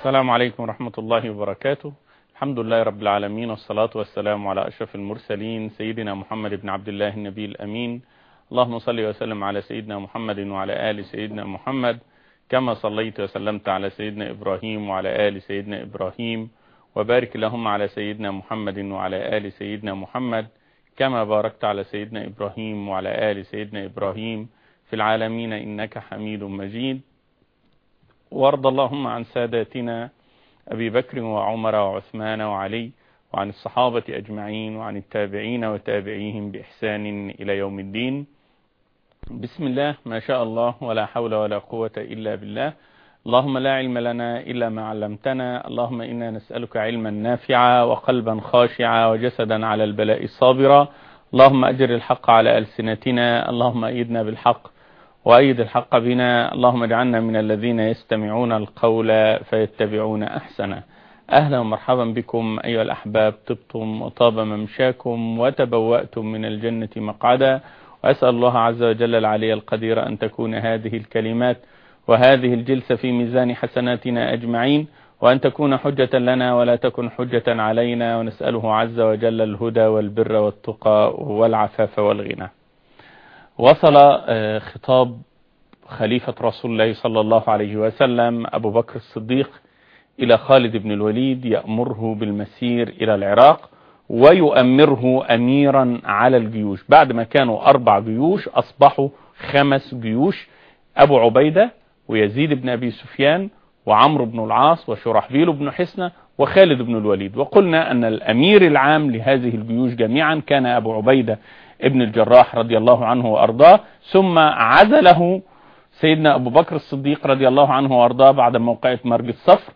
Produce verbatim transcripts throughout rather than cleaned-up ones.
السلام عليكم ورحمة الله وبركاته. الحمد لله رب العالمين، والصلاة والسلام على أشرف المرسلين سيدنا محمد بن عبد الله النبي الأمين. اللهم صل وسلم على سيدنا محمد وعلى آل سيدنا محمد كما صليت وسلمت على سيدنا إبراهيم وعلى آل سيدنا إبراهيم، وبارك اللهم على سيدنا محمد وعلى آل سيدنا محمد كما باركت على سيدنا إبراهيم وعلى آل سيدنا إبراهيم في العالمين إنك حميد مجيد. وارض اللهم عن ساداتنا أبي بكر وعمر وعثمان وعلي، وعن الصحابة أجمعين، وعن التابعين وتابعيهم بإحسان إلى يوم الدين. بسم الله ما شاء الله ولا حول ولا قوة إلا بالله. اللهم لا علم لنا إلا ما علمتنا. اللهم إنا نسألك علما نافعا وقلبا خاشعا وجسدا على البلاء صابرا. اللهم أجر الحق على ألسنتنا. اللهم أيدنا بالحق وأيد الحق بنا. اللهم اجعلنا من الذين يستمعون القول فيتبعون أحسنه. أهلا ومرحبا بكم أيها الأحباب، طبتم وطاب ممشاكم وتبوأتم من الجنة مقعدا. وأسأل الله عز وجل العلي القدير أن تكون هذه الكلمات وهذه الجلسة في ميزان حسناتنا أجمعين، وأن تكون حجة لنا ولا تكن حجة علينا. ونسأله عز وجل الهدى والبر والتقى والعفاف والغنى. وصل خطاب خليفة رسول الله صلى الله عليه وسلم أبو بكر الصديق إلى خالد بن الوليد، يأمره بالمسير إلى العراق ويؤمره أميرا على الجيوش. بعد ما كانوا أربع جيوش أصبحوا خمس جيوش: أبو عبيدة ويزيد بن أبي سفيان وعمرو بن العاص وشرحبيل بن حسنة وخالد بن الوليد. وقلنا أن الأمير العام لهذه الجيوش جميعا كان أبو عبيدة ابن الجراح رضي الله عنه وأرضاه، ثم عزله سيدنا أبو بكر الصديق رضي الله عنه وأرضاه بعد موقعة مرج الصفر،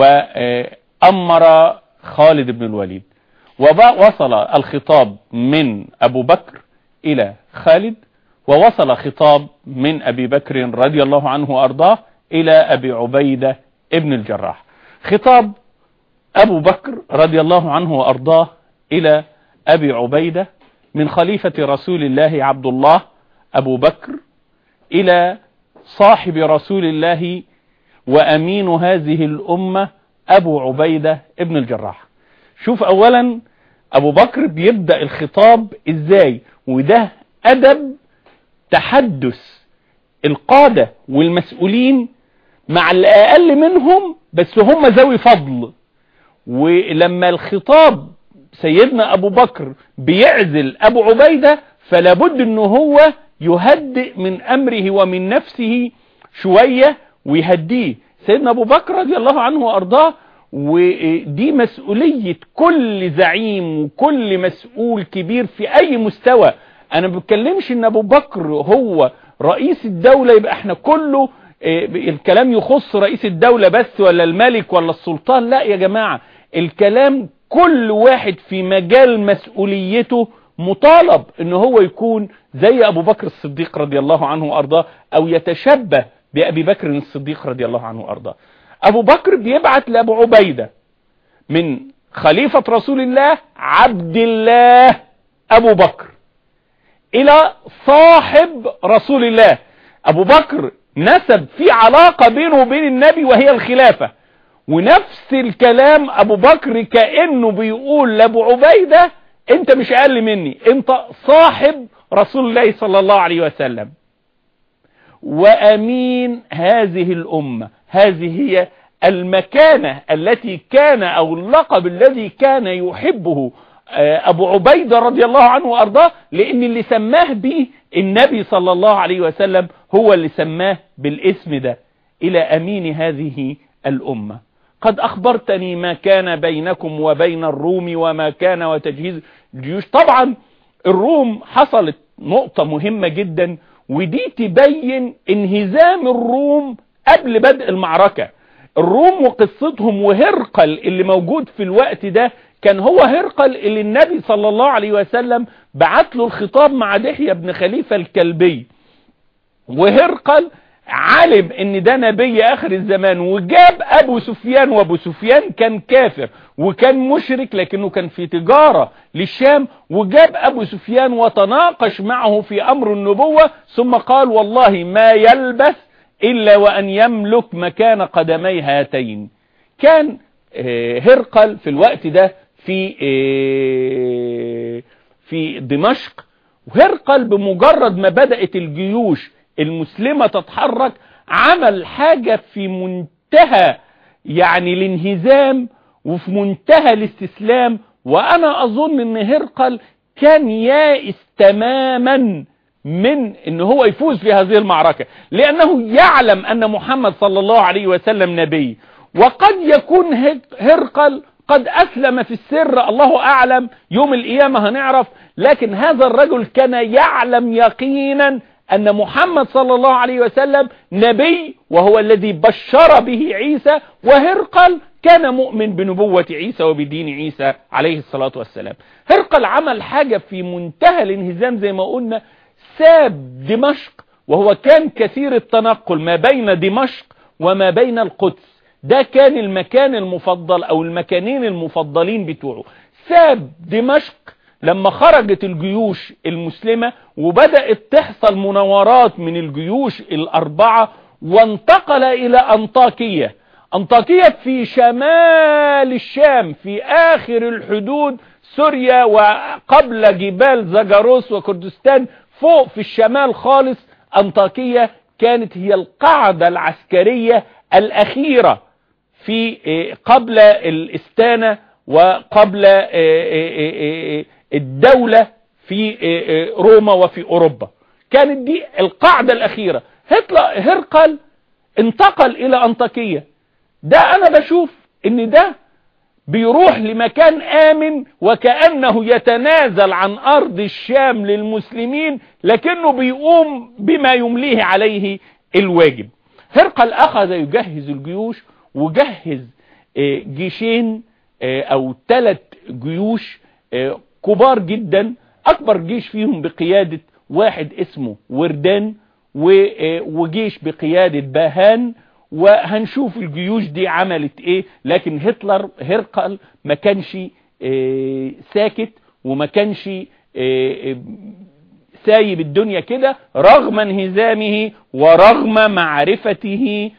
وأمر خالد بن الوليد. ووصل الخطاب من أبو بكر إلى خالد، ووصل خطاب من أبي بكر رضي الله عنه وأرضاه إلى أبي عبيدة ابن الجراح. خطاب أبو بكر رضي الله عنه وأرضاه إلى أبي عبيدة من خليفة رسول الله عبد الله أبو بكر إلى صاحب رسول الله وأمين هذه الأمة أبو عبيدة ابن الجراح. شوف أولا أبو بكر بيبدأ الخطاب إزاي، وده أدب تحدث القادة والمسؤولين مع الأقل منهم، بس هم ذوي فضل. ولما الخطاب سيدنا أبو بكر بيعزل أبو عبيدة فلا بد أنه هو يهدئ من أمره ومن نفسه شوية ويهديه. سيدنا أبو بكر رضي الله عنه وأرضاه، ودي مسؤولية كل زعيم وكل مسؤول كبير في أي مستوى. أنا ما بتكلمش أن أبو بكر هو رئيس الدولة يبقى احنا كله الكلام يخص رئيس الدولة بس ولا الملك ولا السلطان. لا يا جماعة، الكلام كل واحد في مجال مسؤوليته مطالب انه هو يكون زي ابو بكر الصديق رضي الله عنه وارضاه، او يتشبه بابي بكر الصديق رضي الله عنه وارضاه. ابو بكر بيبعت لابو عبيدة من خليفة رسول الله عبد الله ابو بكر الى صاحب رسول الله. ابو بكر نسب في علاقة بينه وبين النبي وهي الخلافة، ونفس الكلام ابو بكر كأنه بيقول لابو عبيدة انت مش اقل مني، انت صاحب رسول الله صلى الله عليه وسلم وامين هذه الامة. هذه هي المكانة التي كان او اللقب الذي كان يحبه ابو عبيدة رضي الله عنه وارضاه، لان اللي سماه به النبي صلى الله عليه وسلم هو اللي سماه بالاسم ده، الى امين هذه الامة. قد أخبرتني ما كان بينكم وبين الروم وما كان وتجهيز الجيوش. طبعا الروم حصلت نقطة مهمة جدا، ودي تبين انهزام الروم قبل بدء المعركة. الروم وقصتهم، وهرقل اللي موجود في الوقت ده كان هو هرقل اللي النبي صلى الله عليه وسلم بعت له الخطاب مع دحية بن خليفة الكلبي. وهرقل علم ان ده نبي اخر الزمان، وجاب ابو سفيان، وابو سفيان كان كافر وكان مشرك لكنه كان في تجارة للشام، وجاب ابو سفيان وتناقش معه في امر النبوة، ثم قال والله ما يلبث الا وان يملك مكان قدمي هاتين. كان هرقل في الوقت ده في في دمشق. وهرقل بمجرد ما بدأت الجيوش المسلمة تتحرك عمل حاجة في منتهى يعني الانهزام وفي منتهى الاستسلام. وانا اظن ان هرقل كان يائس تماما من ان هو يفوز في هذه المعركة، لانه يعلم ان محمد صلى الله عليه وسلم نبي، وقد يكون هرقل قد اسلم في السر، الله اعلم، يوم القيامة هنعرف. لكن هذا الرجل كان يعلم يقينا ان محمد صلى الله عليه وسلم نبي، وهو الذي بشر به عيسى، وهرقل كان مؤمن بنبوة عيسى وبدين عيسى عليه الصلاة والسلام. هرقل عمل حاجة في منتهى الانهزام زي ما قلنا، ساب دمشق، وهو كان كثير التنقل ما بين دمشق وما بين القدس، ده كان المكان المفضل او المكانين المفضلين بتوعه. ساب دمشق لما خرجت الجيوش المسلمة وبدأت تحصل مناورات من الجيوش الأربعة، وانتقل إلى أنطاكية. أنطاكية في شمال الشام في آخر الحدود سوريا وقبل جبال زاجروس وكردستان، فوق في الشمال خالص. أنطاكية كانت هي القاعدة العسكرية الأخيرة في قبل الإستانة وقبل الدولة في روما وفي أوروبا، كانت دي القاعدة الأخيرة. هرقل انتقل إلى أنطاكية. ده أنا بشوف إن ده بيروح لمكان آمن وكأنه يتنازل عن أرض الشام للمسلمين، لكنه بيقوم بما يمليه عليه الواجب. هرقل أخذ يجهز الجيوش، وجهز جيشين أو ثلاث جيوش كبار جدا. أكبر جيش فيهم بقيادة واحد اسمه وردان، وجيش بقيادة باهان، وهنشوف الجيوش دي عملت ايه. لكن هتلر هرقل ما كانش ساكت وما كانش سايب الدنيا كده، رغم انهزامه ورغم معرفته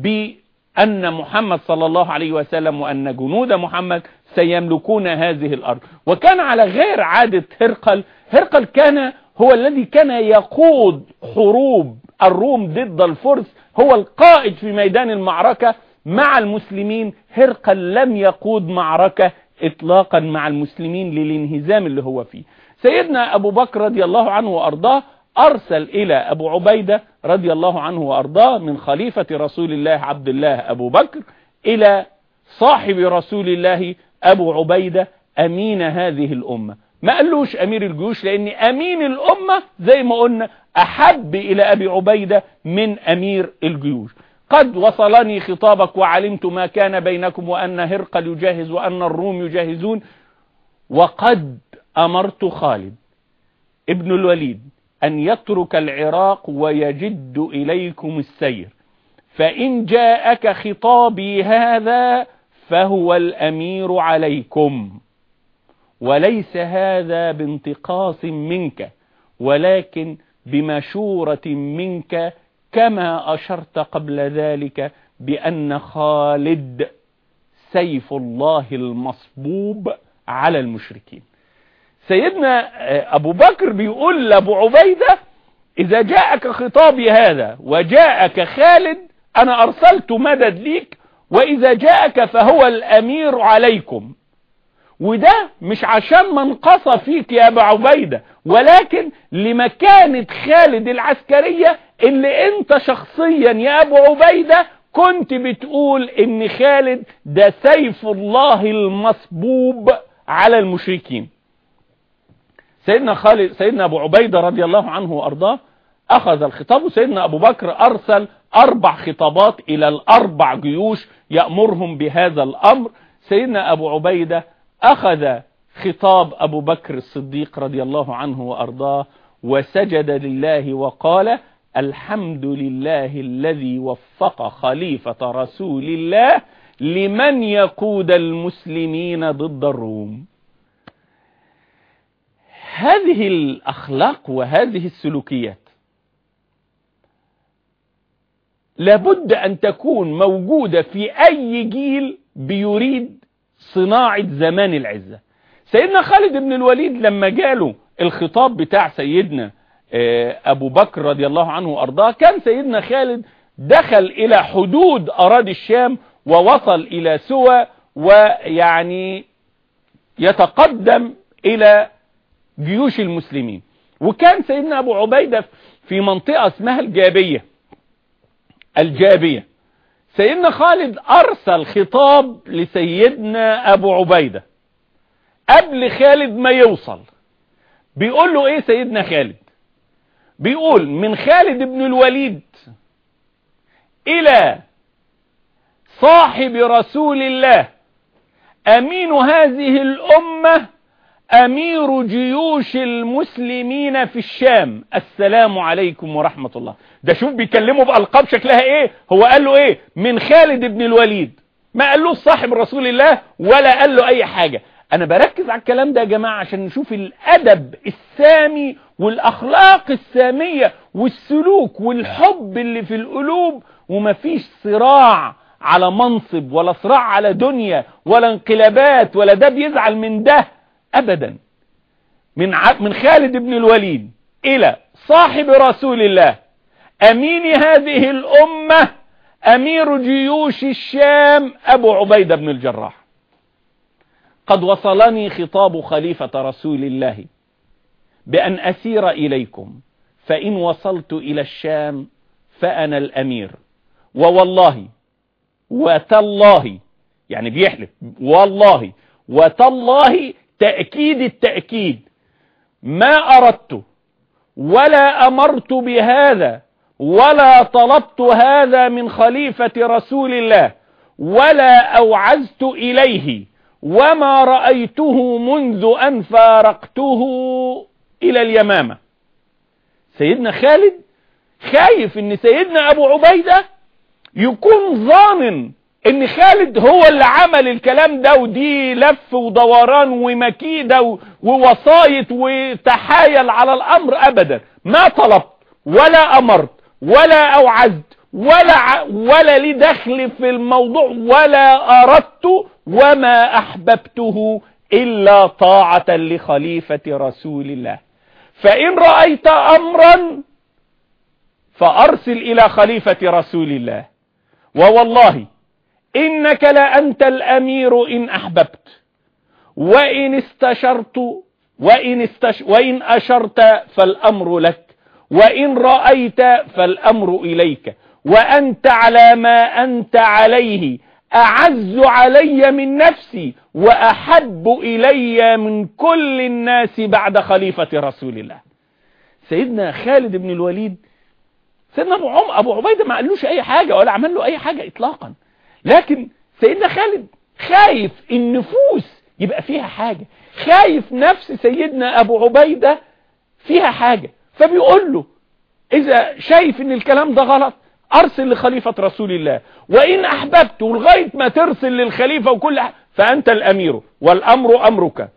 بأن محمد صلى الله عليه وسلم وأن جنود محمد سيملكون هذه الأرض. وكان على غير عادة هرقل، هرقل كان هو الذي كان يقود حروب الروم ضد الفرس، هو القائد في ميدان المعركة مع المسلمين. هرقل لم يقود معركة اطلاقا مع المسلمين للانهزام اللي هو فيه. سيدنا أبو بكر رضي الله عنه وأرضاه أرسل إلى أبو عبيدة رضي الله عنه وأرضاه من خليفة رسول الله عبد الله أبو بكر إلى صاحب رسول الله أبو عبيدة أمين هذه الأمة. ما قالوش أمير الجيوش، لأن أمين الأمة زي ما قلنا أحب إلى أبي عبيدة من أمير الجيوش. قد وصلني خطابك وعلمت ما كان بينكم وأن هرقل يجهز وأن الروم يجهزون، وقد أمرت خالد ابن الوليد أن يترك العراق ويجد إليكم السير، فإن جاءك خطابي هذا فهو الأمير عليكم، وليس هذا بانتقاص منك ولكن بمشورة منك، كما أشرت قبل ذلك بأن خالد سيف الله المصبوب على المشركين. سيدنا أبو بكر بيقول لأبو عبيدة إذا جاءك خطابي هذا وجاءك خالد أنا أرسلت مدد ليك، وإذا جاءك فهو الأمير عليكم. وده مش عشان منقصة فيك يا أبو عبيدة، ولكن لمكانة خالد العسكرية اللي انت شخصيا يا أبو عبيدة كنت بتقول ان خالد ده سيف الله المصبوب على المشركين. سيدنا خالد سيدنا أبو عبيدة رضي الله عنه وأرضاه أخذ الخطاب، وسيدنا أبو بكر أرسل أربع خطابات إلى الأربع جيوش يأمرهم بهذا الأمر. سيدنا أبو عبيدة أخذ خطاب أبو بكر الصديق رضي الله عنه وأرضاه وسجد لله وقال الحمد لله الذي وفق خليفة رسول الله لمن يقود المسلمين ضد الروم. هذه الأخلاق وهذه السلوكيات لابد أن تكون موجودة في أي جيل بيريد صناعة زمان العزة. سيدنا خالد بن الوليد لما جاله الخطاب بتاع سيدنا أبو بكر رضي الله عنه وأرضاه، كان سيدنا خالد دخل إلى حدود أراضي الشام ووصل إلى سوى، ويعني يتقدم إلى جيوش المسلمين. وكان سيدنا أبو عبيدة في منطقة اسمها الجابية الجابية. سيدنا خالد أرسل خطاب لسيدنا أبو عبيدة قبل خالد ما يوصل. بيقول له إيه سيدنا خالد؟ بيقول: من خالد بن الوليد إلى صاحب رسول الله أمين هذه الأمة أمير جيوش المسلمين في الشام، السلام عليكم ورحمة الله. ده شوف بيكلمه بألقاب شكلها ايه. هو قال له ايه؟ من خالد بن الوليد، ما قال له صاحب رسول الله ولا قال له اي حاجة. انا بركز على الكلام ده يا جماعة عشان نشوف الادب السامي والاخلاق السامية والسلوك والحب اللي في القلوب، ومفيش صراع على منصب ولا صراع على دنيا ولا انقلابات ولا ده بيزعل من ده ابدا. من من خالد بن الوليد الى صاحب رسول الله امين هذه الامة امير جيوش الشام ابو عبيدة بن الجراح: قد وصلني خطاب خليفة رسول الله بأن أسير إليكم، فإن وصلت إلى الشام فأنا الأمير، ووالله وتالله، يعني بيحلف والله وتالله تأكيد التأكيد، ما أردت ولا أمرت بهذا ولا طلبت هذا من خليفة رسول الله ولا أوعزت إليه، وما رأيته منذ أن فارقته إلى اليمامة. سيدنا خالد خايف ان سيدنا أبو عبيدة يكون ظانن ان خالد هو اللي عمل الكلام ده، ودي لف ودوران ومكيدة ووسايط وتحايل على الأمر. أبدا ما طلبت ولا أمرت ولا أوعزت ولا ولا لي دخل في الموضوع ولا أردت وما أحببته إلا طاعة لخليفة رسول الله. فإن رأيت أمرا فأرسل إلى خليفة رسول الله، ووالله إنك لأنت الأمير إن أحببت، وإن استشرت وإن, استش وإن أشرت فالأمر لك، وإن رأيت فالأمر إليك، وأنت على ما أنت عليه أعز علي من نفسي وأحب إلي من كل الناس بعد خليفة رسول الله. سيدنا خالد بن الوليد، سيدنا أبو, عم أبو عبيدة ما قالوش أي حاجة ولا عمل له أي حاجة إطلاقا، لكن سيدنا خالد خايف النفوس يبقى فيها حاجة، خايف نفس سيدنا أبو عبيدة فيها حاجة، فبيقول له إذا شايف إن الكلام ده غلط أرسل لخليفة رسول الله، وإن أحببت ولغاية ما ترسل للخليفة وكل حاجة فأنت الأمير والأمر أمرك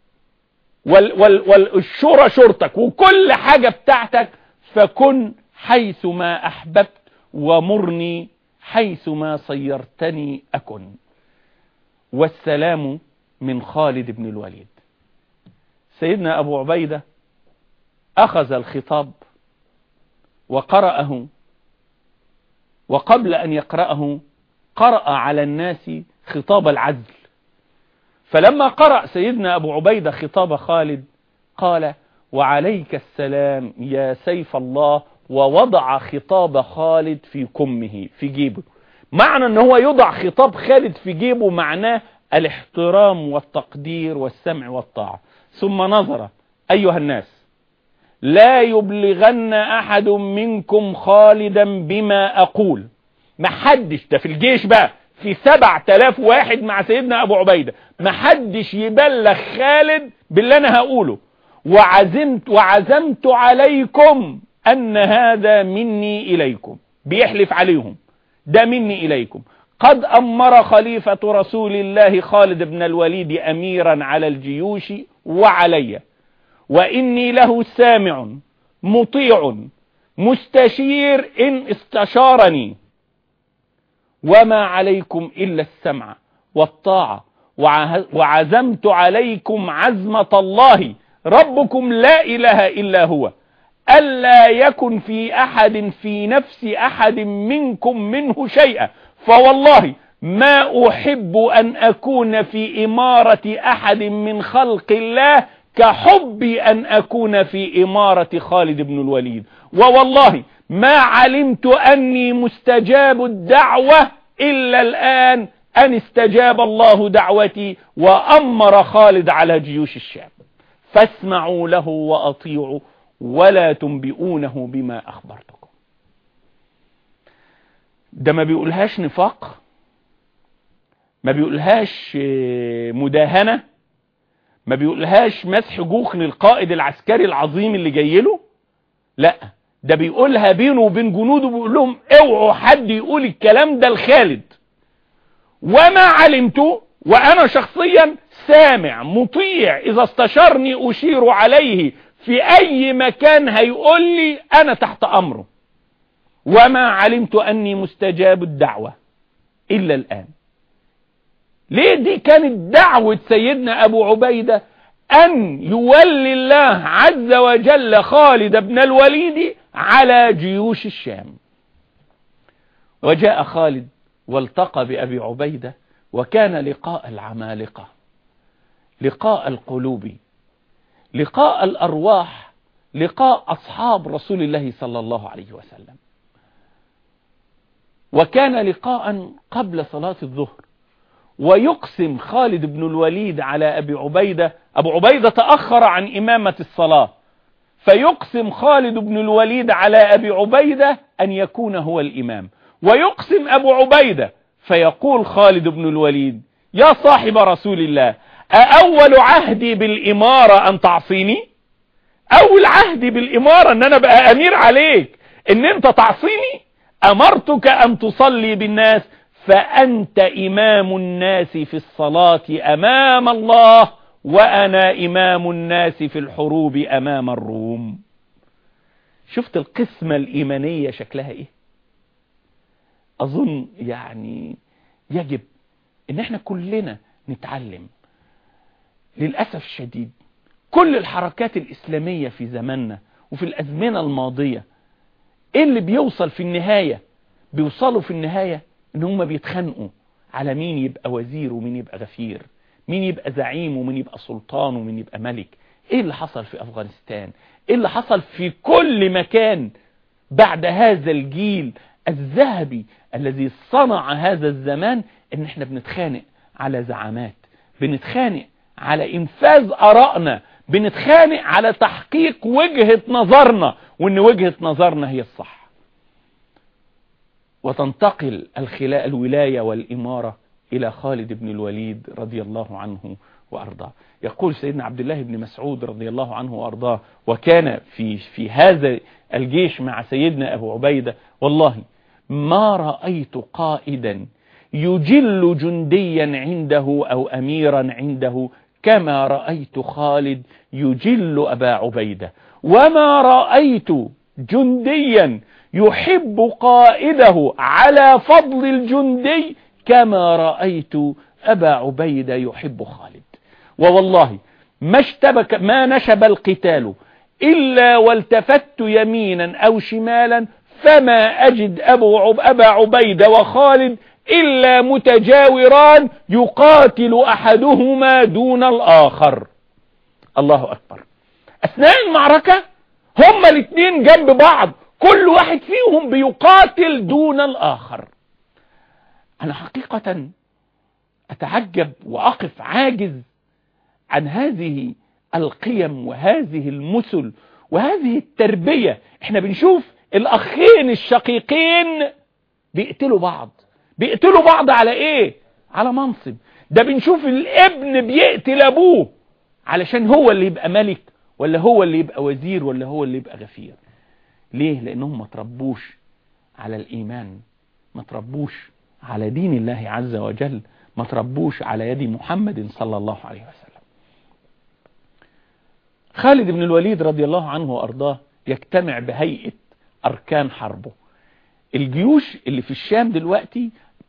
والشورى شرطك وكل حاجة بتاعتك، فكن حيث ما أحببت ومرني حيث ما صيرتني أكن. والسلام من خالد بن الوليد. سيدنا أبو عبيدة أخذ الخطاب وقرأه، وقبل أن يقرأه قرأ على الناس خطاب العزل. فلما قرأ سيدنا أبو عبيدة خطاب خالد قال: وعليك السلام يا سيف الله، ووضع خطاب خالد في كمه في جيبه. معنى أنه هو يضع خطاب خالد في جيبه معناه الاحترام والتقدير والسمع والطاعة. ثم نظر: أيها الناس، لا يبلغن أحد منكم خالدا بما أقول. محدش، ده في الجيش بقى في سبع تلاف واحد مع سيدنا أبو عبيدة، محدش يبلغ خالد باللي أنا هقوله، وعزمت, وعزمت عليكم أن هذا مني إليكم. بيحلف عليهم ده مني إليكم. قد أمر خليفة رسول الله خالد بن الوليد أميرا على الجيوش وعلي، وإني له سامع مطيع مستشير إن استشارني، وما عليكم إلا السمع والطاعة، وعزمت عليكم عزمة الله ربكم لا إله إلا هو ألا يكن في أحد في نفس أحد منكم منه شيئا، فوالله ما أحب أن أكون في إمارة أحد من خلق الله كحبي أن أكون في إمارة خالد بن الوليد، ووالله ما علمت أني مستجاب الدعوة إلا الآن أن استجاب الله دعوتي وأمر خالد على جيوش الشام، فاسمعوا له وأطيعوا ولا تنبئونه بما أخبرتكم. ده ما بيقولهاش نفاق، ما بيقولهاش مداهنة، ما بيقولهاش مسح جوخ للقائد العسكري العظيم اللي جاي له، لا ده بيقولها بينه وبين جنوده، بيقول لهم اوعوا حد يقول الكلام ده لخالد، وما علمت، وأنا شخصيا سامع مطيع، إذا استشارني أشير عليه في أي مكان هيقول لي أنا تحت أمره، وما علمت أني مستجاب الدعوة إلا الآن. ليه؟ دي كانت دعوة سيدنا أبو عبيدة أن يولي الله عز وجل خالد بن الوليد على جيوش الشام. وجاء خالد والتقى بأبي عبيدة، وكان لقاء العمالقة، لقاء القلوب، لقاء الأرواح، لقاء أصحاب رسول الله صلى الله عليه وسلم. وكان لقاء قبل صلاة الظهر، ويقسم خالد بن الوليد على أبي عبيدة، أبو عبيدة تأخر عن إمامة الصلاة، فيقسم خالد بن الوليد على أبي عبيدة أن يكون هو الإمام، ويقسم أبو عبيدة، فيقول خالد بن الوليد يا صاحب رسول الله أأول عهدي بالإمارة أن تعصيني؟ أول عهدي بالإمارة أن أنا بقى أمير عليك أن أنت تعصيني؟ أمرتك أن تصلي بالناس، فأنت إمام الناس في الصلاة أمام الله، وأنا إمام الناس في الحروب أمام الروم. شفت القسمة الإيمانية شكلها إيه؟ أظن يعني يجب إن احنا كلنا نتعلم. للأسف الشديد كل الحركات الإسلامية في زماننا وفي الأزمنة الماضية إيه اللي بيوصل في النهاية؟ بيوصلوا في النهاية إن هم بيتخانقوا على مين يبقى وزير ومين يبقى غفير، مين يبقى زعيم ومين يبقى سلطان ومين يبقى ملك. إيه اللي حصل في أفغانستان؟ إيه اللي حصل في كل مكان بعد هذا الجيل الذهبي الذي صنع هذا الزمان؟ إن احنا بنتخانق على زعامات، بنتخانق على إنفاذ آرائنا، بنتخانق على تحقيق وجهة نظرنا، وإن وجهة نظرنا هي الصح. وتنتقل الخلاء الولاية والإمارة إلى خالد بن الوليد رضي الله عنه وأرضاه. يقول سيدنا عبد الله بن مسعود رضي الله عنه وأرضاه، وكان في في هذا الجيش مع سيدنا أبو عبيدة: والله ما رأيت قائدا يجل جنديا عنده أو أميرا عنده كما رأيت خالد يجل أبا عبيدة، وما رأيت جنديا يحب قائده على فضل الجندي كما رأيت أبا عبيدة يحب خالد. ووالله ما اشتبك ما نشب القتال إلا والتفت يمينا أو شمالا فما أجد أبو عب أبا عبيدة وخالد إلا متجاوران يقاتل أحدهما دون الآخر. الله أكبر. أثناء المعركة هما الاثنين جنب بعض، كل واحد فيهم بيقاتل دون الآخر. أنا حقيقة أتعجب وأقف عاجز عن هذه القيم وهذه المثل وهذه التربية. احنا بنشوف الأخين الشقيقين بيقتلوا بعض، بيقتلوا بعض على ايه؟ على منصب. ده بنشوف الابن بيقتل ابوه علشان هو اللي يبقى ملك، ولا هو اللي يبقى وزير، ولا هو اللي يبقى غفير. ليه؟ لانهم ما تربوش على الايمان، ما تربوش على دين الله عز وجل، ما تربوش على يد محمد صلى الله عليه وسلم. خالد بن الوليد رضي الله عنه وارضاه يجتمع بهيئة اركان حربه. الجيوش اللي في الشام دلوقتي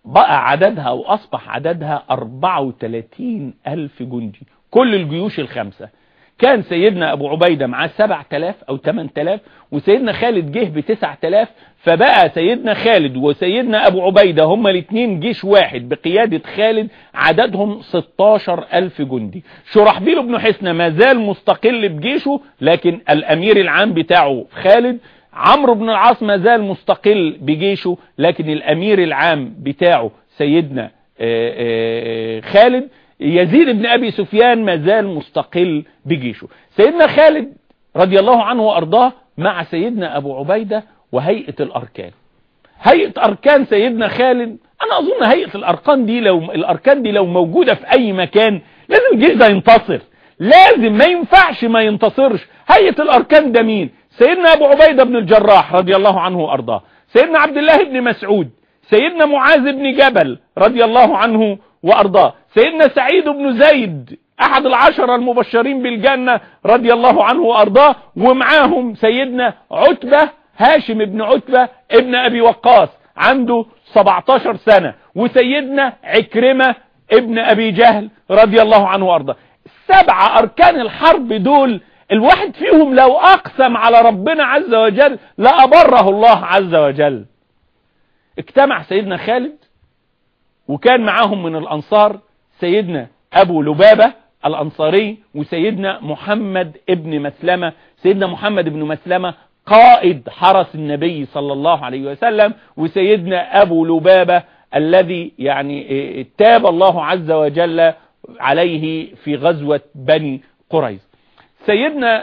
بقى عددها وأصبح عددها أربعة وثلاثين ألف جندي، كل الجيوش الخمسة. كان سيدنا أبو عبيدة معاه سبعة آلاف أو ثمانية آلاف، وسيدنا خالد جه بتسعة آلاف، فبقى سيدنا خالد وسيدنا أبو عبيدة هما الاثنين جيش واحد بقيادة خالد، عددهم ستاشر ألف جندي. شرحبيل بن حسنة ما زال مستقل بجيشه، لكن الأمير العام بتاعه خالد. عمرو بن العاص ما زال مستقل بجيشه، لكن الأمير العام بتاعه سيدنا خالد. يزيد بن أبي سفيان ما زال مستقل بجيشه. سيدنا خالد رضي الله عنه وأرضاه مع سيدنا أبو عبيدة وهيئة الأركان. هيئة أركان سيدنا خالد، أنا أظن هيئة الأركان دي لو الأركان دي لو موجودة في أي مكان لازم الجيش ده ينتصر، لازم، ما ينفعش ما ينتصرش. هيئة الأركان ده مين؟ سيدنا أبو عبيدة بن الجراح رضي الله عنه وأرضاه، سيدنا عبد الله بن مسعود، سيدنا معاذ بن جبل رضي الله عنه وأرضاه، سيدنا سعيد بن زيد أحد العشرة المبشرين بالجنة رضي الله عنه وأرضاه، ومعاهم سيدنا عتبة هاشم بن عتبة ابن أبي وقاص عنده سبعتاشر سنة، وسيدنا عكرمة ابن أبي جهل رضي الله عنه وأرضاه. سبعة أركان الحرب دول الواحد فيهم لو أقسم على ربنا عز وجل لأبره الله عز وجل. اجتمع سيدنا خالد، وكان معاهم من الأنصار سيدنا أبو لبابة الأنصاري، وسيدنا محمد ابن مسلمة. سيدنا محمد ابن مسلمة قائد حرس النبي صلى الله عليه وسلم، وسيدنا أبو لبابة الذي يعني تاب الله عز وجل عليه في غزوة بني قريظة. سيدنا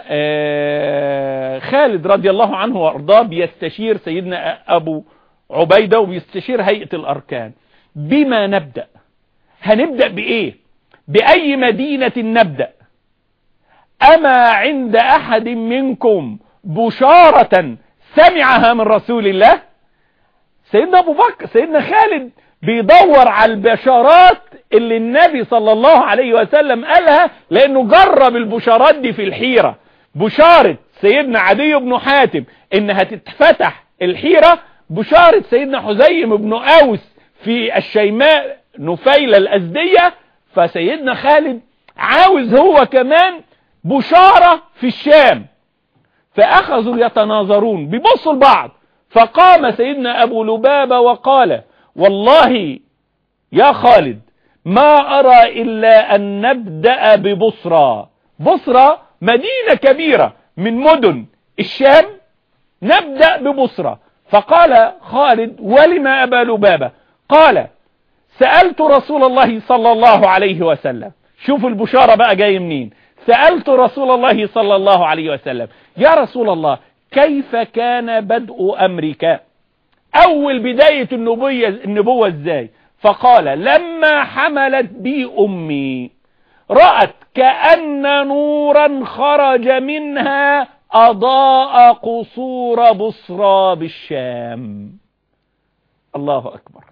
خالد رضي الله عنه وارضاه بيستشير سيدنا أبو عبيدة وبيستشير هيئة الأركان. بما نبدأ؟ هنبدأ بإيه؟ بأي مدينة نبدأ؟ أما عند أحد منكم بشارة سمعها من رسول الله؟ سيدنا أبو بكر سيدنا خالد بيدور على البشارات اللي النبي صلى الله عليه وسلم قالها، لأنه جرب البشارات دي في الحيرة. بشارة سيدنا عدي بن حاتم إنها تتفتح الحيرة، بشارة سيدنا حزيم بن أوس في الشيماء نفيل الأزدية. فسيدنا خالد عاوز هو كمان بشارة في الشام، فأخذوا يتناظرون بيبصوا لبعض. فقام سيدنا أبو لبابة وقال: والله يا خالد ما أرى إلا أن نبدأ ببصرى. بصرى مدينة كبيرة من مدن الشام، نبدأ ببصرى. فقال خالد: ولما أبا لبابة؟ قال: سألت رسول الله صلى الله عليه وسلم. شوف البشارة بقى جاي منين. سألت رسول الله صلى الله عليه وسلم: يا رسول الله كيف كان بدء أمرك؟ أول بداية النبوة, النبوة ازاي؟ فقال: لما حملت بي أمي رأت كأن نورا خرج منها أضاء قصور بصرى بالشام. الله أكبر.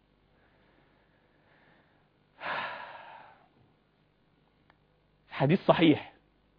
حديث صحيح.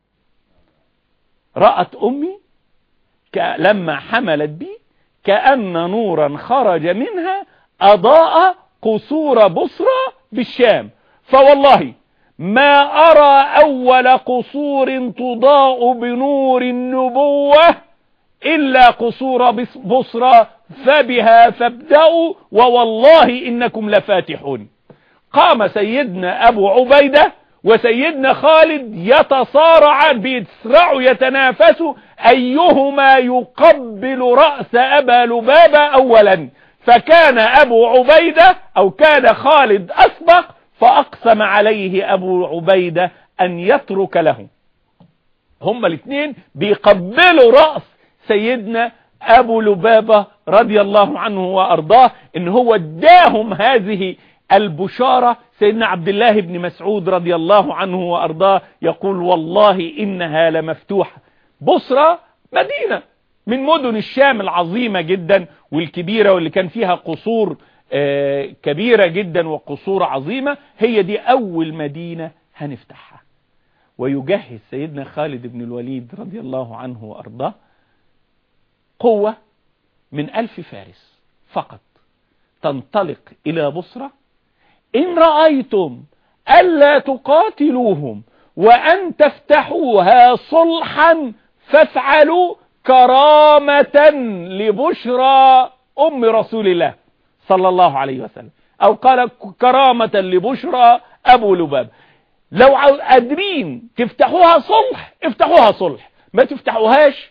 رأت أمي لما حملت بي كأن نورا خرج منها أضاء قصور بصرى بالشام، فوالله ما أرى أول قصور تضاء بنور النبوة إلا قصور بصرى، فبها فابدأوا ووالله إنكم لفاتحون. قام سيدنا أبو عبيدة وسيدنا خالد يتصارعان، بيتسرعوا يتنافسوا أيهما يقبل رأس أبا لبابة أولا. فكان أبو عبيدة أو كان خالد أسبق، فأقسم عليه أبو عبيدة أن يترك له. هما الاثنين بيقبلوا رأس سيدنا أبو لبابة رضي الله عنه وأرضاه، إن هو اداهم هذه البشارة. سيدنا عبد الله بن مسعود رضي الله عنه وأرضاه يقول: والله إنها لمفتوحة. بصرى مدينة من مدن الشام العظيمة جدا والكبيرة، واللي كان فيها قصور كبيرة جدا وقصور عظيمة. هي دي أول مدينة هنفتحها. ويجهز سيدنا خالد بن الوليد رضي الله عنه وأرضاه قوة من ألف فارس فقط، تنطلق إلى بصرة، إن رأيتم ألا تقاتلوهم وأن تفتحوها صلحا فافعلوا كرامة لبشرى أم رسول الله صلى الله عليه وسلم، أو قال كرامة لبشرى أبو لباب. لو قادرين تفتحوها صلح افتحوها صلح، ما تفتحوهاش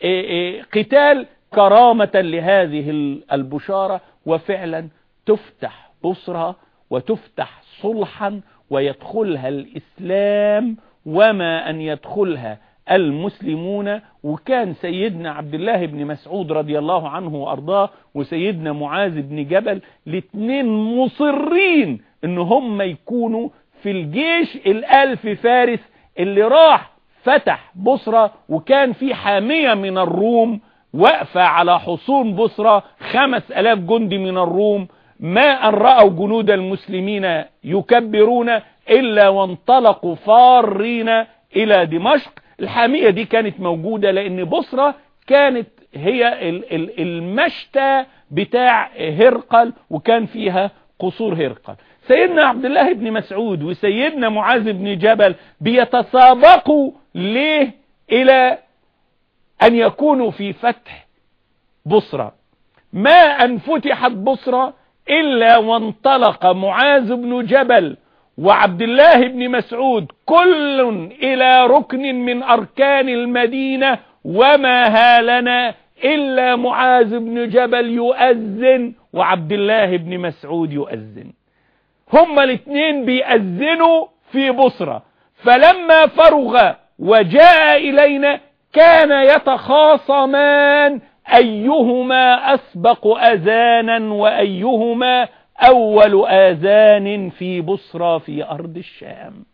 قتال، كرامة لهذه البشارة. وفعلا تفتح بصرى وتفتح صلحا ويدخلها الإسلام وما أن يدخلها المسلمون. وكان سيدنا عبد الله بن مسعود رضي الله عنه وأرضاه وسيدنا معاذ بن جبل الاثنين مصرين ان هم يكونوا في الجيش الألف فارس اللي راح فتح بصرة، وكان في حامية من الروم واقفة على حصون بصرة، خمس ألاف جندي من الروم، ما أن رأوا جنود المسلمين يكبرون إلا وانطلقوا فارين إلى دمشق. الحامية دي كانت موجودة لأن بصرة كانت هي المشتى بتاع هرقل، وكان فيها قصور هرقل. سيدنا عبد الله بن مسعود وسيدنا معاذ بن جبل بيتسابقوا ليه إلى أن يكونوا في فتح بصرة. ما أن فتحت بصرة إلا وانطلق معاذ بن جبل وعبد الله بن مسعود كل إلى ركن من أركان المدينة، وما هالنا إلا معاذ بن جبل يؤذن وعبد الله بن مسعود يؤذن. هما الاثنين بيأذنوا في بصرة. فلما فرغ وجاء إلينا كان يتخاصمان أيهما أسبق أذانا وأيهما أول آذان في بصرى في أرض الشام.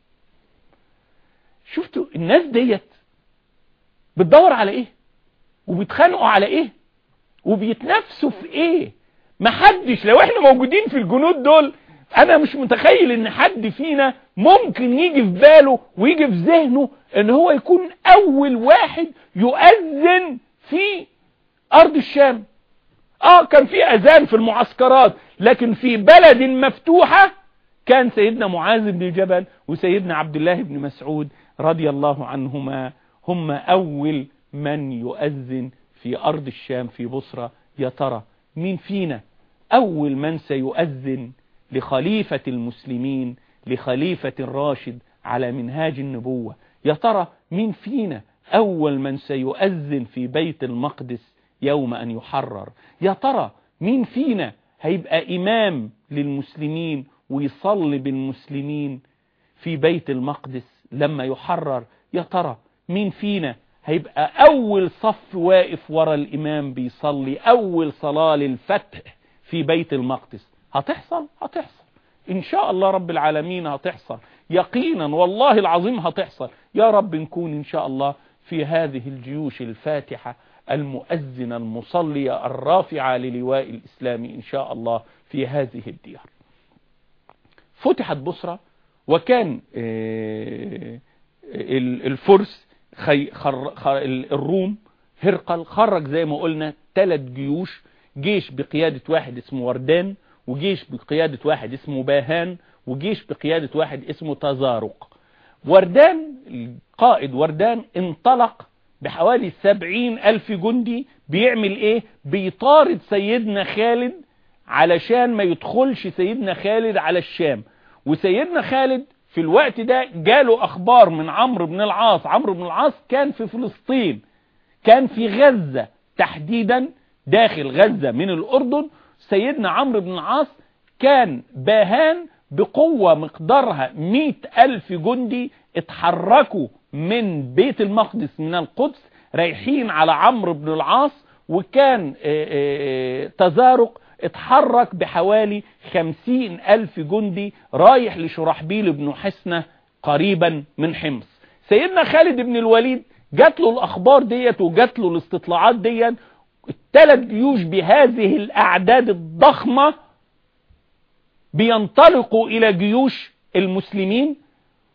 شفتوا الناس ديت بتدور على إيه وبيتخانقوا على إيه وبيتنافسوا في إيه؟ محدش، لو إحنا موجودين في الجنود دول أنا مش متخيل إن حد فينا ممكن يجي في باله ويجي في ذهنه إن هو يكون أول واحد يؤذن في أرض الشام. آه كان في أذان في المعسكرات، لكن في بلد مفتوحة كان سيدنا معاذ بن جبل وسيدنا عبد الله بن مسعود رضي الله عنهما هم أول من يؤذن في أرض الشام في بصرة. يا ترى مين فينا أول من سيؤذن لخليفة المسلمين، لخليفة الراشد على منهاج النبوة؟ يا ترى مين فينا أول من سيؤذن في بيت المقدس يوم أن يحرر؟ يا ترى مين فينا هيبقى إمام للمسلمين ويصلي بالمسلمين في بيت المقدس لما يحرر؟ يا ترى مين فينا هيبقى أول صف واقف ورا الإمام بيصلي أول صلاة للفتح في بيت المقدس؟ هتحصل هتحصل إن شاء الله رب العالمين، هتحصل يقينا والله العظيم هتحصل. يا رب نكون إن شاء الله في هذه الجيوش الفاتحة المؤذنة المصلية الرافعة للواء الإسلام إن شاء الله في هذه الديار. فتحت بصرة، وكان الفرس الروم هرقل خرج زي ما قلنا ثلاث جيوش، جيش بقيادة واحد اسمه وردان، وجيش بقيادة واحد اسمه باهان، وجيش بقيادة واحد اسمه تزارق. وردان القائد وردان انطلق بحوالي سبعين ألف جندي. بيعمل ايه؟ بيطارد سيدنا خالد علشان ما يدخلش سيدنا خالد على الشام. وسيدنا خالد في الوقت ده جاله اخبار من عمرو بن العاص. عمرو بن العاص كان في فلسطين، كان في غزة تحديدا، داخل غزة من الأردن. سيدنا عمرو بن العاص كان باهان بقوة مقدارها مئة ألف جندي اتحركوا من بيت المقدس من القدس رايحين على عمرو بن العاص. وكان تزارق اتحرك بحوالي خمسين ألف جندي رايح لشرحبيل بن حسنة قريبا من حمص. سيدنا خالد بن الوليد جات له الأخبار ديت وجات له الاستطلاعات ديت. الثلاث جيوش بهذه الأعداد الضخمة بينطلقوا إلى جيوش المسلمين،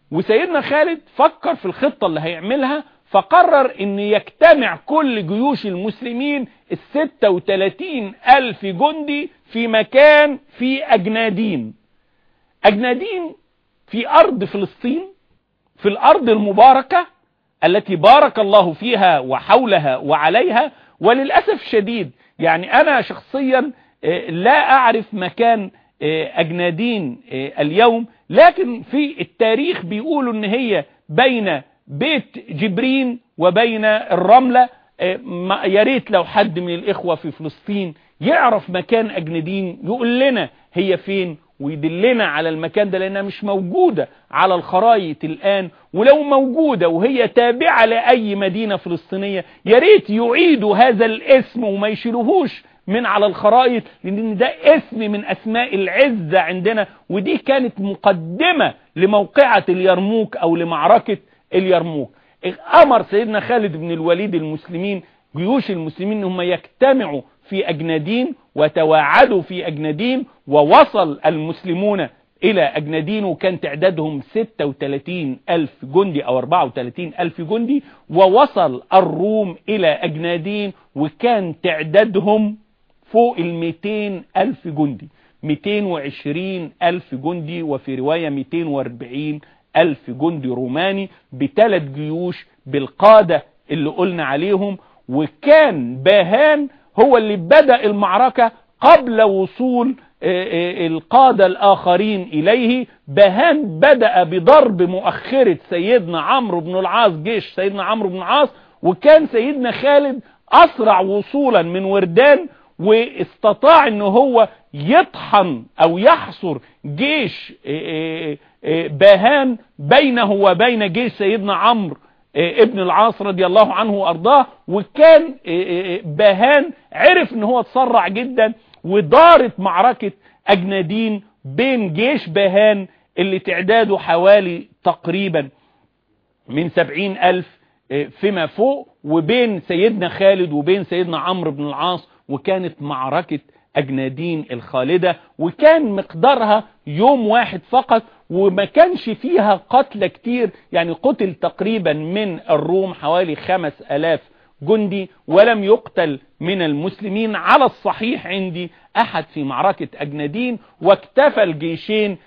وسيدنا خالد فكر في الخطة اللي هيعملها، فقرر ان يجتمع كل جيوش المسلمين الستة وثلاثين الف جندي في مكان في اجنادين. اجنادين في ارض فلسطين، في الارض المباركة التي بارك الله فيها وحولها وعليها. وللأسف الشديد يعني انا شخصيا لا اعرف مكان اجنادين اليوم، لكن في التاريخ بيقولوا ان هي بين بيت جبرين وبين الرملة. يا ريت لو حد من الاخوة في فلسطين يعرف مكان اجنادين يقول لنا هي فين ويدلنا على المكان ده، لانها مش موجودة على الخرائط الان، ولو موجودة وهي تابعة لأي مدينة فلسطينية يا ريت يعيدوا هذا الاسم وما يشيلوهوش من على الخرائط، لأن ده اسم من أسماء العزة عندنا، ودي كانت مقدمة لموقعة اليرموك أو لمعركة اليرموك. أمر سيدنا خالد بن الوليد المسلمين، جيوش المسلمين، هم يجتمعوا في أجنادين وتواعدوا في أجنادين، ووصل المسلمون إلى أجنادين وكان تعدادهم ستة وثلاثين ألف جندي أو أربعة وثلاثين ألف جندي، ووصل الروم إلى أجنادين وكان تعدادهم فوق المئتين ألف جندي، مئتين وعشرين ألف جندي، وفي رواية مئتين وأربعين ألف جندي روماني بثلاث جيوش بالقادة اللي قلنا عليهم. وكان باهان هو اللي بدأ المعركة قبل وصول القادة الآخرين إليه. باهان بدأ بضرب مؤخرة سيدنا عمرو بن العاص، جيش سيدنا عمرو بن العاص، وكان سيدنا خالد أسرع وصولا من وردان، واستطاع انه هو يطحن او يحصر جيش باهان بينه وبين جيش سيدنا عمرو ابن العاص رضي الله عنه وارضاه. وكان باهان عرف ان هو تسرع جدا، ودارت معركة اجنادين بين جيش باهان اللي تعداده حوالي تقريبا من سبعين الف فيما فوق، وبين سيدنا خالد وبين سيدنا عمرو بن العاص، وكانت معركة أجنادين الخالدة، وكان مقدارها يوم واحد فقط، وما كانش فيها قتل كتير، يعني قتل تقريبا من الروم حوالي خمس ألاف جندي، ولم يقتل من المسلمين على الصحيح عندي أحد في معركة أجنادين. واكتفى الجيشين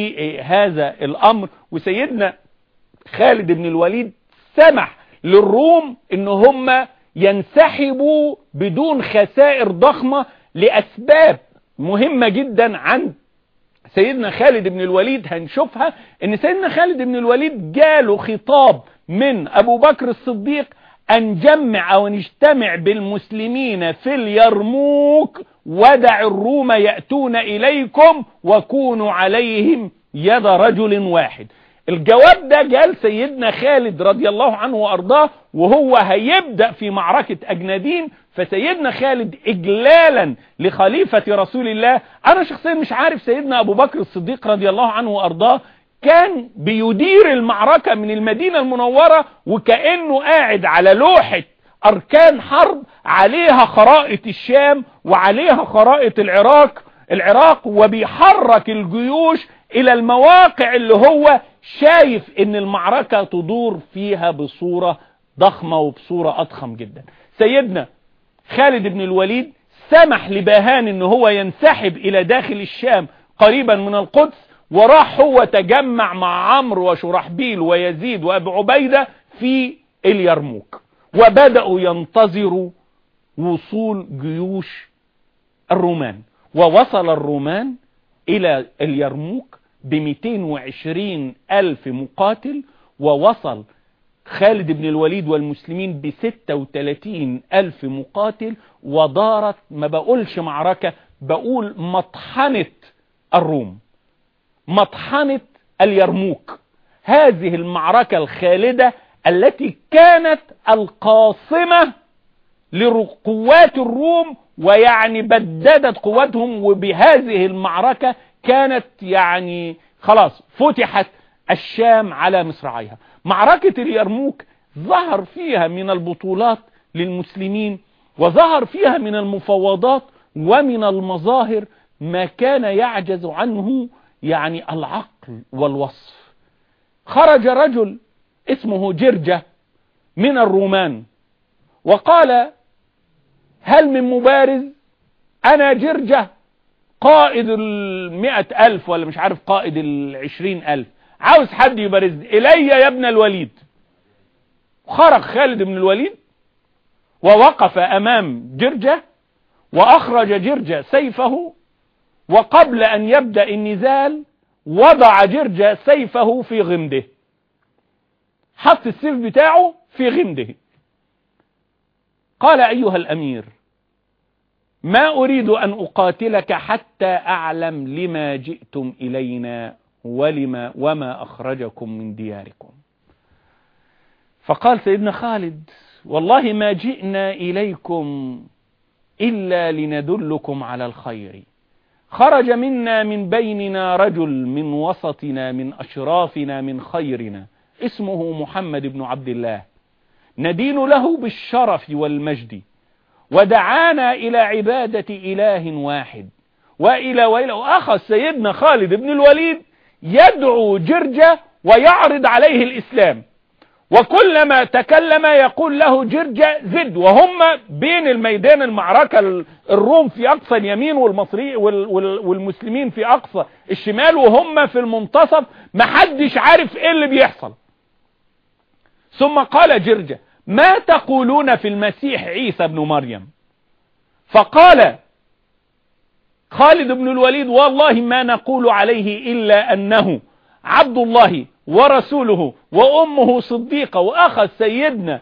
بهذا الأمر، وسيدنا خالد بن الوليد سمح للروم ان هم ينسحبوا بدون خسائر ضخمة لأسباب مهمة جدا عند سيدنا خالد بن الوليد. هنشوفها ان سيدنا خالد بن الوليد جاله خطاب من ابو بكر الصديق ان جمع او نجتمع بالمسلمين في اليرموك، ودع الروم يأتون اليكم وكونوا عليهم يد رجل واحد. الجواب ده جال سيدنا خالد رضي الله عنه وارضاه وهو هيبدأ في معركة أجنادين. فسيدنا خالد إجلالا لخليفة رسول الله، أنا شخصيا مش عارف سيدنا أبو بكر الصديق رضي الله عنه وأرضاه كان بيدير المعركة من المدينة المنورة وكأنه قاعد على لوحة أركان حرب عليها خرائط الشام وعليها خرائط العراق العراق وبيحرك الجيوش إلى المواقع اللي هو شايف إن المعركة تدور فيها بصورة ضخمة وبصورة أضخم جدا. سيدنا خالد بن الوليد سمح لباهان إن هو ينسحب إلى داخل الشام قريبا من القدس، وراح هو تجمع مع عمرو وشرحبيل ويزيد وأبو عبيدة في اليرموك، وبدأوا ينتظروا وصول جيوش الرومان. ووصل الرومان إلى اليرموك بمئتين وعشرين ألف مقاتل، ووصل خالد بن الوليد والمسلمين بستة وثلاثين ألف مقاتل، ودارت ما بقولش معركة، بقول مطحنة الروم، مطحنة اليرموك. هذه المعركة الخالدة التي كانت القاصمة لقوات الروم، ويعني بددت قواتهم، وبهذه المعركة كانت يعني خلاص فتحت الشام على مصراعيها. معركة اليرموك ظهر فيها من البطولات للمسلمين، وظهر فيها من المفاوضات ومن المظاهر ما كان يعجز عنه يعني العقل والوصف. خرج رجل اسمه جرجة من الرومان وقال: هل من مبارز؟ أنا جرجة قائد المئة ألف ولا مش عارف قائد العشرين ألف، عاوز حد يبارزني، إلي يا ابن الوليد. خرج خالد بن الوليد ووقف أمام جرجة وأخرج جرجة سيفه، وقبل أن يبدأ النزال وضع جرجة سيفه في غمده، حط السيف بتاعه في غمده. قال: أيها الأمير، ما أريد أن أقاتلك حتى أعلم لما جئتم إلينا ولما وما أخرجكم من دياركم. فقال سيدنا خالد: والله ما جئنا إليكم إلا لندلكم على الخير. خرج منا من بيننا رجل من وسطنا من أشرافنا من خيرنا اسمه محمد بن عبد الله، ندين له بالشرف والمجد، ودعانا إلى عبادة إله واحد وإلى وإلى. وأخذ سيدنا خالد بن الوليد يدعو جرجة ويعرض عليه الإسلام، وكلما تكلم يقول له جرجة زد. وهم بين الميدان المعركة، الروم في أقصى اليمين والمصري والمسلمين في أقصى الشمال، وهم في المنتصف، محدش عارف ايه اللي بيحصل. ثم قال جرجة: ما تقولون في المسيح عيسى بن مريم؟ فقال خالد بن الوليد: والله ما نقول عليه إلا أنه عبد الله ورسوله وأمه صديقة. وأخذ سيدنا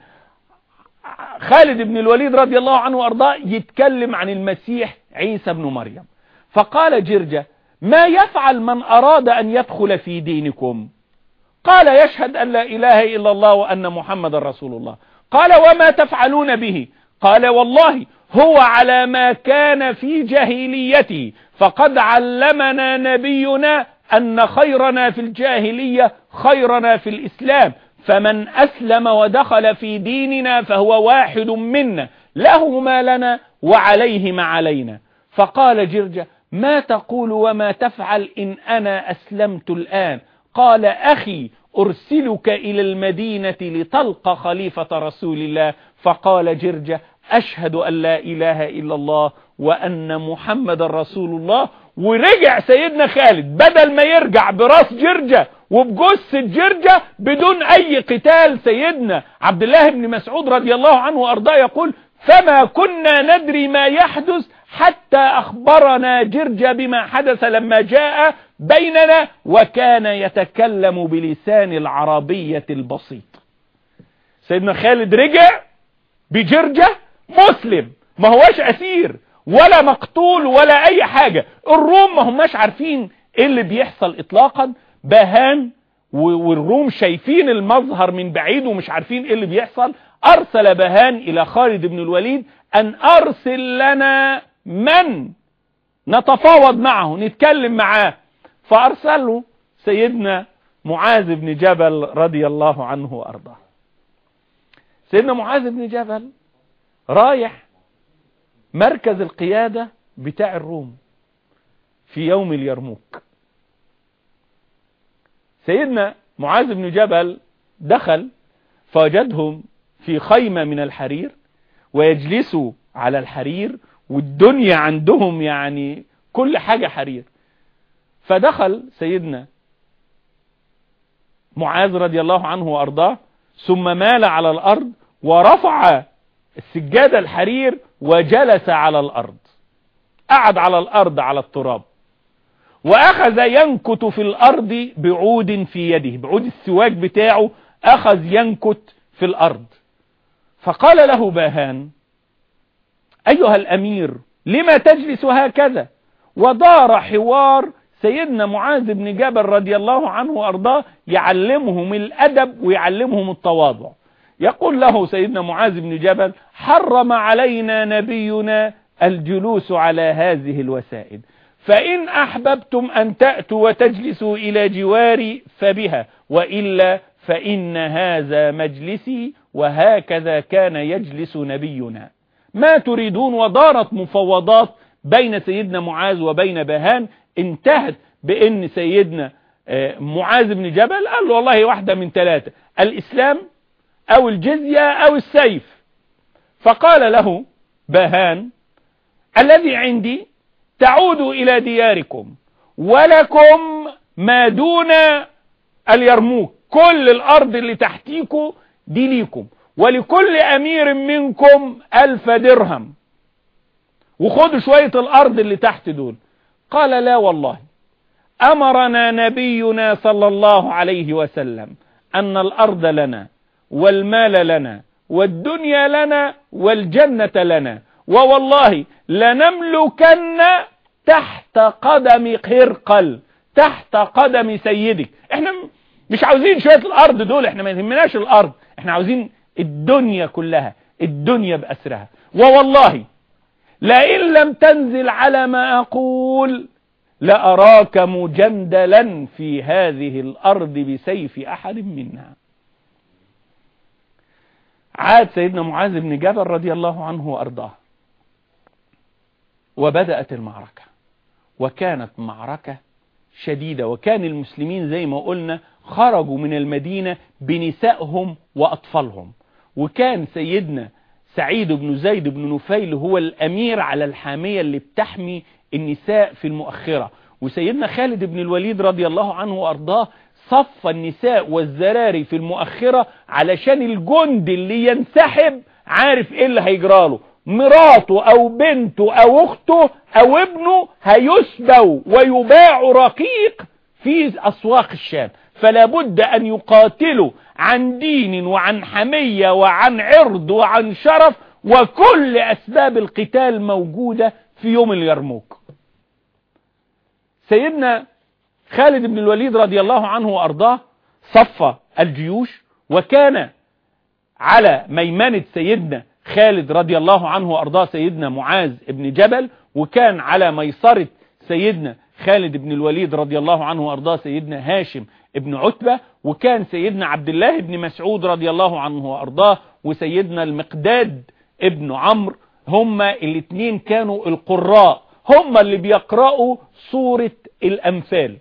خالد بن الوليد رضي الله عنه وأرضاه يتكلم عن المسيح عيسى بن مريم. فقال جرجة: ما يفعل من أراد أن يدخل في دينكم؟ قال: يشهد أن لا إله إلا الله وأن محمد رسول الله. قال: وما تفعلون به؟ قال: والله هو على ما كان في جاهليته، فقد علمنا نبينا أن خيرنا في الجاهلية خيرنا في الإسلام، فمن أسلم ودخل في ديننا فهو واحد منا، له ما لنا وعليه ما علينا. فقال جرجة: ما تقول وما تفعل إن أنا أسلمت الآن؟ قال: أخي أرسلك إلى المدينة لتلقى خليفة رسول الله. فقال جرجة: أشهد أن لا إله إلا الله وأن محمد رسول الله. ورجع سيدنا خالد، بدل ما يرجع براس جرجة وبجثة جرجة بدون أي قتال، سيدنا عبد الله بن مسعود رضي الله عنه وأرضاه يقول: فما كنا ندري ما يحدث حتى أخبرنا جرجة بما حدث لما جاء بيننا، وكان يتكلم بلسان العربية البسيط. سيدنا خالد رجع بجرجة مسلم، ما هواش أسير ولا مقتول ولا أي حاجة. الروم ما هماش عارفين ايه اللي بيحصل إطلاقا، باهان والروم شايفين المظهر من بعيد ومش عارفين ايه اللي بيحصل. أرسل باهان إلى خالد بن الوليد أن أرسل لنا من نتفاوض معه نتكلم معاه. فأرسله سيدنا معاذ بن جبل رضي الله عنه وأرضاه. سيدنا معاذ بن جبل رايح مركز القيادة بتاع الروم في يوم اليرموك. سيدنا معاذ بن جبل دخل فوجدهم في خيمة من الحرير ويجلسوا على الحرير، والدنيا عندهم يعني كل حاجة حرير. فدخل سيدنا معاذ رضي الله عنه وأرضاه، ثم مال على الأرض ورفع السجادة الحرير وجلس على الأرض، قعد على الأرض على التراب، وأخذ ينكت في الأرض بعود في يده، بعود السواك بتاعه أخذ ينكت في الأرض. فقال له باهان: أيها الأمير لما تجلس هكذا؟ ودار حوار سيدنا معاذ بن جبل رضي الله عنه وأرضاه يعلمهم الأدب ويعلمهم التواضع. يقول له سيدنا معاذ بن جبل: حرم علينا نبينا الجلوس على هذه الوسائد، فإن أحببتم أن تأتوا وتجلسوا إلى جواري فبها، وإلا فإن هذا مجلسي وهكذا كان يجلس نبينا. ما تريدون؟ ودارت مفاوضات بين سيدنا معاذ وبين باهان، انتهت بأن سيدنا معاذ بن جبل؟ قال له والله واحدة من ثلاثة، الإسلام أو الجزية أو السيف. فقال له باهان الذي عندي تعودوا إلى دياركم ولكم ما دون اليرموك، كل الأرض اللي تحتيكم دي ليكم، ولكل أمير منكم ألف درهم، وخدوا شوية الأرض اللي تحت دول. قال لا والله، أمرنا نبينا صلى الله عليه وسلم أن الأرض لنا والمال لنا والدنيا لنا والجنة لنا، ووالله لنملكن تحت قدم هرقل، تحت قدم سيدك. احنا مش عاوزين شوية الأرض دول، احنا ما يهمناش الأرض، احنا عاوزين الدنيا كلها، الدنيا بأسرها. ووالله لئن لم تنزل على ما أقول لأراك مجندلا في هذه الأرض بسيف أحد منا. عاد سيدنا معاذ بن جبل رضي الله عنه وأرضاه، وبدأت المعركة، وكانت معركة شديدة، وكان المسلمين زي ما قلنا خرجوا من المدينة بنسائهم وأطفالهم، وكان سيدنا سعيد بن زيد بن نفيل هو الأمير على الحامية اللي بتحمي النساء في المؤخرة، وسيدنا خالد بن الوليد رضي الله عنه وأرضاه صف النساء والزراري في المؤخرة علشان الجند اللي ينسحب عارف ايه اللي هيجراله، مراته او بنته او اخته او ابنه هيسبوا ويباع رقيق في اسواق الشام، فلا بد ان يقاتلوا عن دين وعن حمية وعن عرض وعن شرف، وكل اسباب القتال موجودة في يوم اليرموك. سيدنا خالد بن الوليد رضي الله عنه وأرضاه صف الجيوش، وكان على ميمنة سيدنا خالد رضي الله عنه وأرضاه سيدنا معاذ بن جبل، وكان على ميسرة سيدنا خالد بن الوليد رضي الله عنه وأرضاه سيدنا هاشم بن عتبة، وكان سيدنا عبد الله بن مسعود رضي الله عنه وأرضاه وسيدنا المقداد ابن عمرو، هما الاثنين كانوا القراء، هما اللي بيقرأوا سورة الأنفال.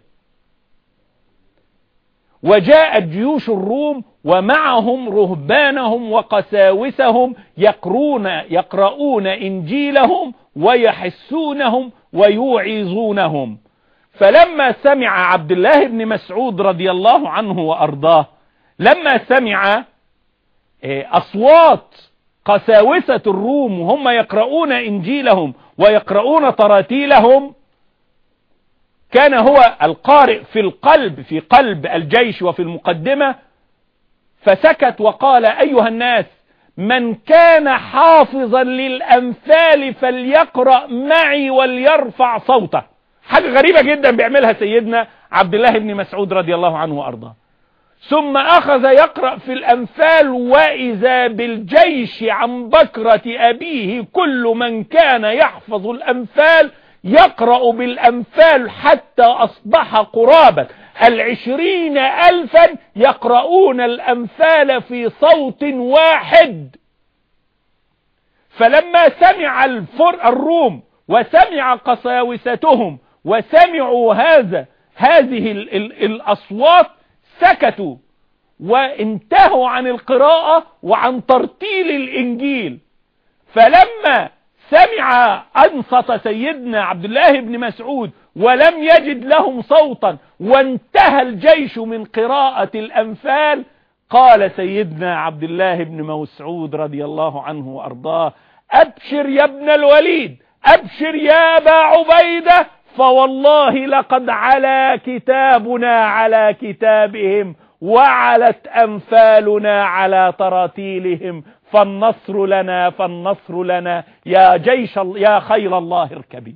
وجاءت جيوش الروم ومعهم رهبانهم وقساوسهم يقرؤون يقرؤون إنجيلهم ويحسونهم ويوعظونهم. فلما سمع عبد الله بن مسعود رضي الله عنه وأرضاه، لما سمع أصوات قساوسة الروم وهم يقرؤون إنجيلهم ويقرؤون تراتيلهم، كان هو القارئ في القلب في قلب الجيش وفي المقدمة، فسكت وقال أيها الناس، من كان حافظا للأنفال فليقرأ معي وليرفع صوته. حاجة غريبة جدا بيعملها سيدنا عبد الله بن مسعود رضي الله عنه وأرضاه. ثم أخذ يقرأ في الأنفال، وإذا بالجيش عن بكرة أبيه كل من كان يحفظ الأنفال يقرأ بالأنفال حتى أصبح قرابة العشرين ألفا يقرؤون الأنفال في صوت واحد. فلما سمع الفر الروم وسمع قساوستهم وسمعوا هذا هذه ال ال الأصوات سكتوا وانتهوا عن القراءة وعن ترتيل الإنجيل. فلما سمع أنصت سيدنا عبد الله بن مسعود ولم يجد لهم صوتا وانتهى الجيش من قراءة الأنفال، قال سيدنا عبد الله بن مسعود رضي الله عنه وأرضاه: أبشر يا ابن الوليد، أبشر يا أبا عبيدة، فوالله لقد علا كتابنا على كتابهم وعلت أنفالنا على تراتيلهم، فالنصر لنا فالنصر لنا يا جيش يا خيل الله اركبي.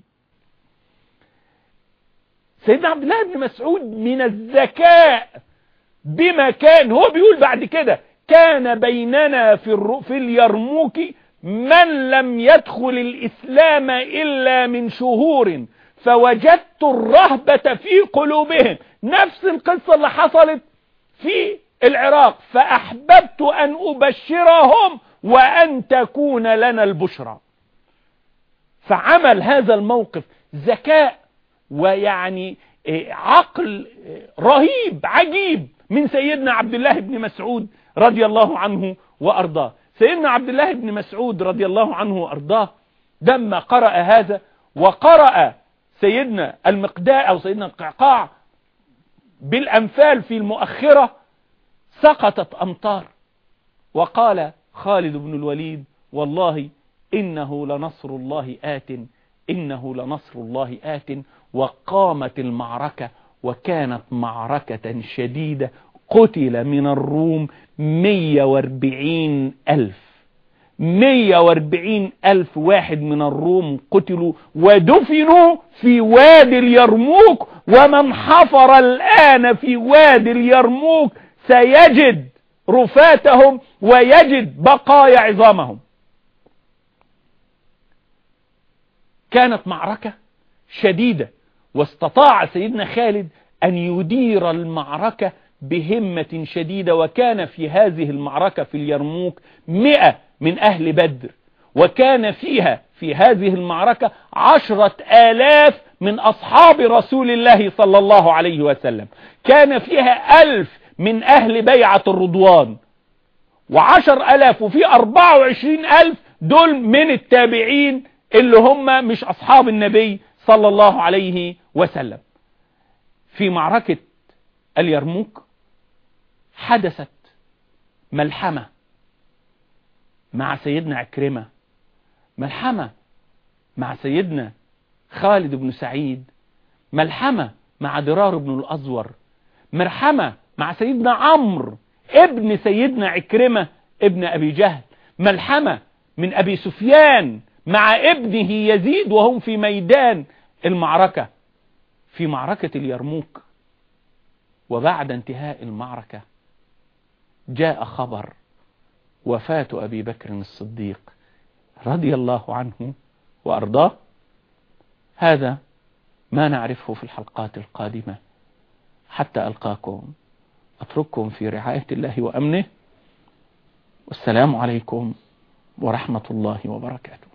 سيدنا عبد الله بن مسعود من الذكاء بما كان، هو بيقول بعد كده: كان بيننا في في اليرموك من لم يدخل الإسلام إلا من شهور، فوجدت الرهبة في قلوبهم، نفس القصة اللي حصلت في العراق، فأحببت أن أبشرهم وأن تكون لنا البشرى. فعمل هذا الموقف ذكاء ويعني عقل رهيب عجيب من سيدنا عبد الله بن مسعود رضي الله عنه وأرضاه. سيدنا عبد الله بن مسعود رضي الله عنه وأرضاه لما قرأ هذا، وقرأ سيدنا المقداء أو سيدنا القعقاع بالأنفال في المؤخرة، سقطت أمطار، وقال خالد بن الوليد والله إنه لنصر الله آت، إنه لنصر الله آت. وقامت المعركة، وكانت معركة شديدة، قتل من الروم مية واربعين ألف مية واربعين ألف واحد من الروم قتلوا ودفنوا في وادي اليرموك. ومن حفر الآن في وادي اليرموك سيجد رفاتهم ويجد بقايا عظامهم. كانت معركة شديدة، واستطاع سيدنا خالد أن يدير المعركة بهمة شديدة. وكان في هذه المعركة في اليرموك مئة من أهل بدر، وكان فيها في هذه المعركة عشرة آلاف من أصحاب رسول الله صلى الله عليه وسلم. كان فيها ألف من أهل بيعة الرضوان، وعشر ألاف وفي أربعة وعشرين ألف دول من التابعين اللي هم مش أصحاب النبي صلى الله عليه وسلم. في معركة اليرموك حدثت ملحمة مع سيدنا عكرمة، ملحمة مع سيدنا خالد بن سعيد، ملحمة مع درار بن الأزور، ملحمة مع سيدنا عمرو ابن سيدنا عكرمة ابن أبي جهل، ملحمة من أبي سفيان مع ابنه يزيد وهم في ميدان المعركة في معركة اليرموك. وبعد انتهاء المعركة جاء خبر وفاة أبي بكر الصديق رضي الله عنه وأرضاه. هذا ما نعرفه في الحلقات القادمة. حتى ألقاكم أترككم في رعاية الله وأمنه، والسلام عليكم ورحمة الله وبركاته.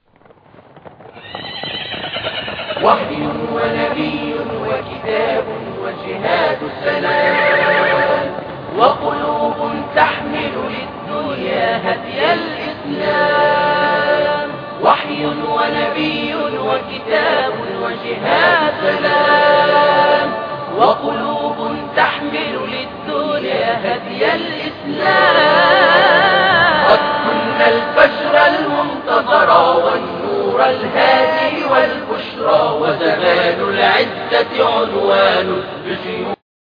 وحي ونبي وكتاب وجهاد السلام، وقلوب تحمل للدنيا هدي الإسلام. وحي ونبي وكتاب وجهاد السلام، وقلوب تحمل للدنيا هدي الإسلام. قد كنا الفجر المنتظر والنور الهادي والبشرى، وزمان العزة عنوان بجيوب